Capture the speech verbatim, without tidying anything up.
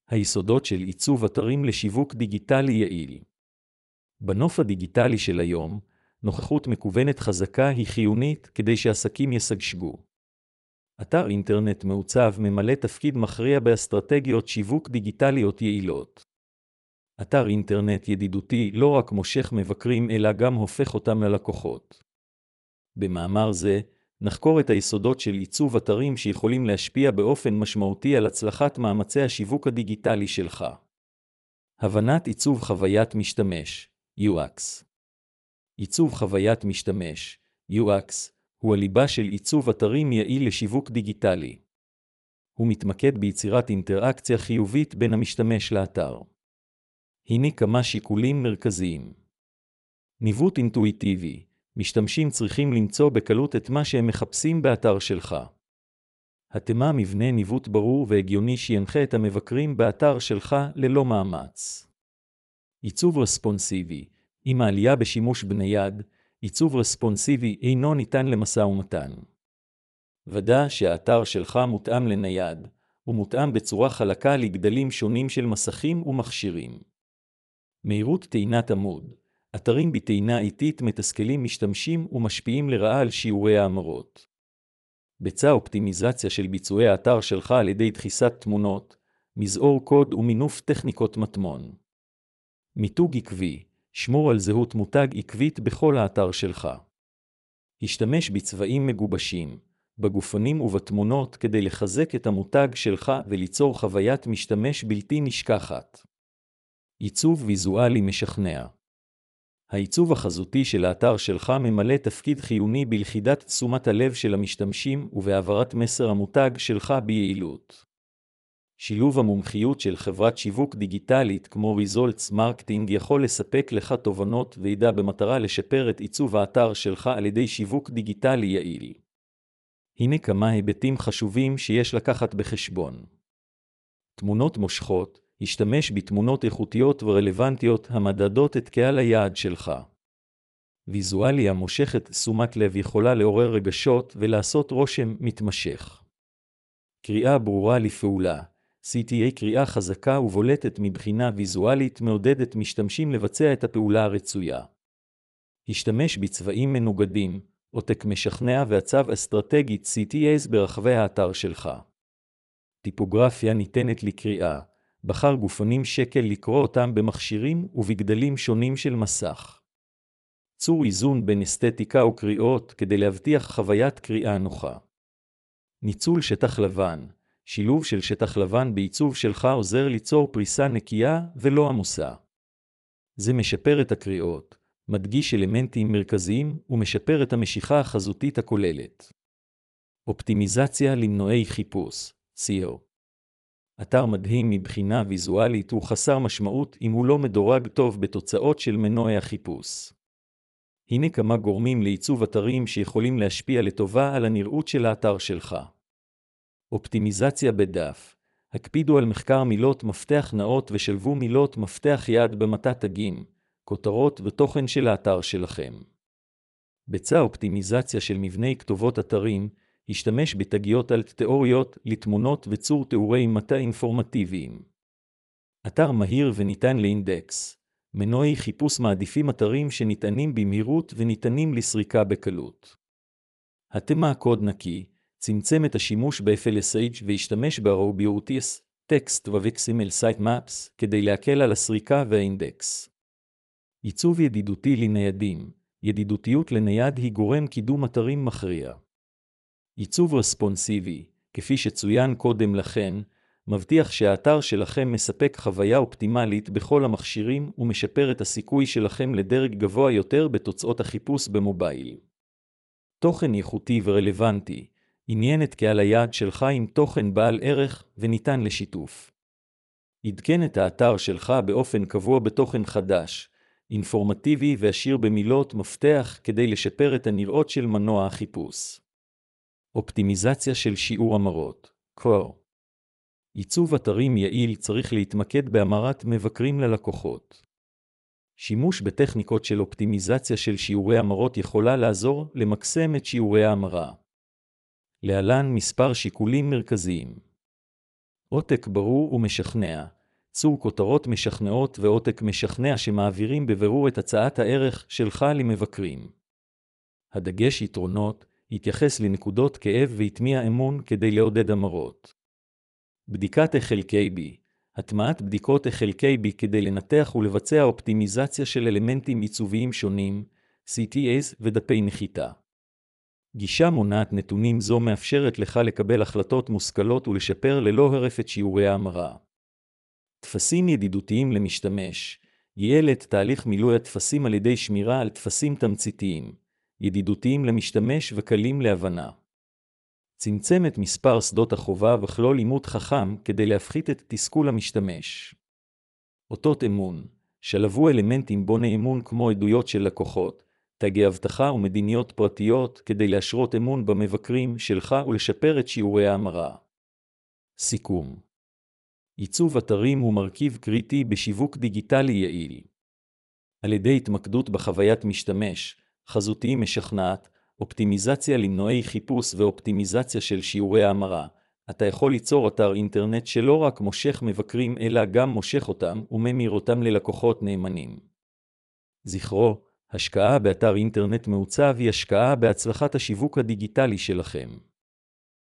היסודות של עיצוב אתרים לשיווק דיגיטלי יעיל. בנוף הדיגיטלי של היום, נוכחות מקוונת חזקה היא חיונית כדי שעסקים ישגשגו. אתר אינטרנט מעוצב ממלא תפקיד מכריע באסטרטגיות שיווק דיגיטליות יעילות. אתר אינטרנט ידידותי לא רק מושך מבקרים אלא גם הופך אותם ללקוחות. במאמר זה, נחקור את היסודות של עיצוב אתרים שיכולים להשפיע באופן משמעותי על הצלחת מאמצי השיווק הדיגיטלי שלך. הבנת עיצוב חוויית משתמש, יו אקס. עיצוב חוויית משתמש, יו אקס, הוא הליבה של עיצוב אתרים יעיל לשיווק דיגיטלי. הוא מתמקד ביצירת אינטראקציה חיובית בין המשתמש לאתר. הנה כמה שיקולים מרכזיים. ניווט אינטואיטיבי. משתמשים צריכים למצוא בקלות את מה שהם מחפשים באתר שלך. התאמה מבנה ניווט ברור והגיוני שינחה את המבקרים באתר שלך ללא מאמץ. עיצוב רספונסיבי. עם העלייה בשימוש בנייד, עיצוב רספונסיבי אינו ניתן למשא ומתן. ודא שהאתר שלך מותאם לנייד, ומותאם בצורה חלקה לגדלים שונים של מסכים ומכשירים. מהירות טעינת עמוד. אתרים בטעינה איטית מתסכלים משתמשים ומשפיעים לרעה על שיעורי האמרות. ביצע אופטימיזציה של ביצועי האתר שלך על ידי דחיסת תמונות, מזעור קוד ומינוף טכניקות מטמון. מיתוג עקבי. שמור על זהות מותג עקבית בכל האתר שלך. השתמש בצבעים מגובשים, בגופנים ובתמונות כדי לחזק את המותג שלך וליצור חוויית משתמש בלתי נשכחת. עיצוב ויזואלי משכנע. העיצוב החזותי של האתר שלך ממלא תפקיד חיוני בלכידת תשומת הלב של המשתמשים ובהעברת מסר המותג שלך ביעילות. שילוב המומחיות של חברת שיווק דיגיטלית כמו Results Marketing יכול לספק לך תובנות וידע במטרה לשפר את עיצוב האתר שלך על ידי שיווק דיגיטלי יעיל. הנה כמה היבטים חשובים שיש לקחת בחשבון. תמונות מושכות. השתמש בתמונות איכותיות ורלוונטיות המדדות את קהל היעד שלך. ויזואליה מושכת תשומת לב יכולה לעורר רגשות ולעשות רושם מתמשך. קריאה ברורה לפעולה. סי טי איי קריאה חזקה ובולטת מבחינה ויזואלית מעודדת משתמשים לבצע את הפעולה הרצויה. השתמש בצבעים מנוגדים, עותק משכנע ועצב אסטרטגית סי טי איי ברחבי האתר שלך. טיפוגרפיה ניתנת לקריאה. בחר גופנים שקל לקרוא אותם במכשירים ובגדלים שונים של מסך. צור איזון בין אסתטיקה וקריאות כדי להבטיח חוויית קריאה נוחה. ניצול שטח לבן. שילוב של שטח לבן בעיצוב שלך עוזר ליצור פריסה נקייה ולא עמוסה. זה משפר את הקריאות, מדגיש אלמנטים מרכזיים ומשפר את המשיכה החזותית הכוללת. אופטימיזציה למנועי חיפוש, אס אי או. אתר מדהים מבחינה ויזואלית הוא חסר משמעות אם הוא לא מדורג טוב בתוצאות של מנועי החיפוש. הנה כמה גורמים לעיצוב אתרים שיכולים להשפיע לטובה על הנראות של האתר שלך. אופטימיזציה בדף. הקפידו על מחקר מילות מפתח נאות ושלבו מילות מפתח יעד במטה תגים, כותרות ותוכן של האתר שלכם. ביצע אופטימיזציה של מבני כתובות אתרים. השתמש בתגיות על תיאוריות לתמונות וצור תיאורי מטה אינפורמטיביים. אתר מהיר וניתן לאינדקס. מנועי חיפוש מעדיפים אתרים שניתנים במהירות וניתנים לסריקה בקלות. התאמה קוד נקי. צמצם את השימוש ב-אף אל אס אייץ' והשתמש ב-Robots, טקסט ו-Xml Sitemaps כדי להקל על הסריקה והאינדקס. עיצוב ידידותי לניידים. ידידותיות לנייד היא גורם קידום אתרים מכריע. עיצוב רספונסיבי, כפי שצוין קודם לכן, מבטיח שהאתר שלכם מספק חוויה אופטימלית בכל המכשירים ומשפר את הסיכוי שלכם לדרג גבוה יותר בתוצאות החיפוש במובייל. תוכן איכותי ורלוונטי, עניין את קהל היעד שלך עם תוכן בעל ערך וניתן לשיתוף. עדכן את האתר שלך באופן קבוע בתוכן חדש, אינפורמטיבי ועשיר במילות מפתח כדי לשפר את הנראות של מנוע החיפוש. אופטימיזציה של שיעור המרות, קור. עיצוב אתרים יעיל צריך להתמקד בהמרת מבקרים ללקוחות. שימוש בטכניקות של אופטימיזציה של שיעורי המרות יכולה לעזור למקסם את שיעורי ההמרה. להלן מספר שיקולים מרכזיים. עותק ברור ומשכנע. צור כותרות משכנעות ועותק משכנע שמעבירים בבירור את הצעת הערך שלך למבקרים. הדגש יתרונות יתייחס לנקודות כאב ויטמיע אמון כדי לעודד המרות. בדיקת חלקי B, הטמעת בדיקות חלקי B כדי לנתח ולבצע אופטימיזציה של אלמנטים עיצוביים שונים, סי טי אס ודפי נחיתה. גישה מונעת נתונים זו מאפשרת לך לקבל החלטות מושכלות ולשפר ללא הרף את שיעורי ההמרה. טפסים ידידותיים למשתמש, ייעל את תהליך מילוי הטפסים על ידי שמירה על טפסים תמציתיים, ידידותיים למשתמש וקלים להבנה. צמצם את מספר שדות החובה וכלול אימות חכם כדי להפחית את תסכול המשתמש. אותות אמון, שלבו אלמנטים בוני אמון כמו עדויות של לקוחות, תגי הבטחה ומדיניות פרטיות כדי להשרות אמון במבקרים שלך ולשפר את שיעורי ההמרה. סיכום. עיצוב אתרים הוא מרכיב קריטי בשיווק דיגיטלי יעיל. על ידי התמקדות בחוויית משתמש, חזותי משכנעת, אופטימיזציה למנועי חיפוש ואופטימיזציה של שיעורי ההמרה, אתה יכול ליצור אתר אינטרנט שלא רק מושך מבקרים אלא גם מושך אותם וממיר אותם ללקוחות נאמנים. זכרו, השקעה באתר אינטרנט מעוצב היא השקעה בהצלחת השיווק הדיגיטלי שלכם.